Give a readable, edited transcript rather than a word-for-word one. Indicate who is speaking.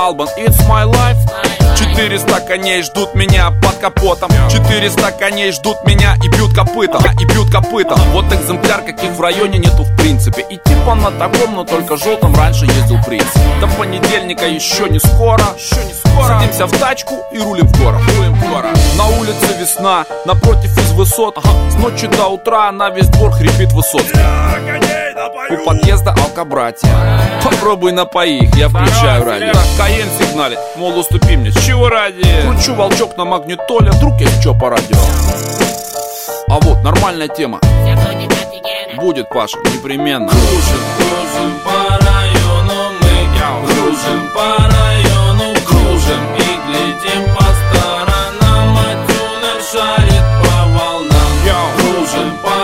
Speaker 1: Албан, it's my life. 400 коней ждут меня под капотом. 400 коней ждут меня и бьют копытом. Вот экземпляр, каких в районе нету в принципе. И типа на таком, но только желтом раньше ездил принц. До понедельника еще не скоро. Садимся в тачку и рулим в город. На улице весна, напротив из высот. С ночи до утра на весь двор хрипит Высоцкий. У подъезда алкобратья. Попробуй напои их, я включаю радио. Каен сигналит, мол, уступи мне. С чего ради? Кручу волчок на магнитоле, вдруг есть чё по радио. А вот нормальная тема. Будет, Паша, непременно.
Speaker 2: Кружим по району мы. Кружим по району, кружим и глядим по сторонам. А тюнер шарит по волнам. Кружим по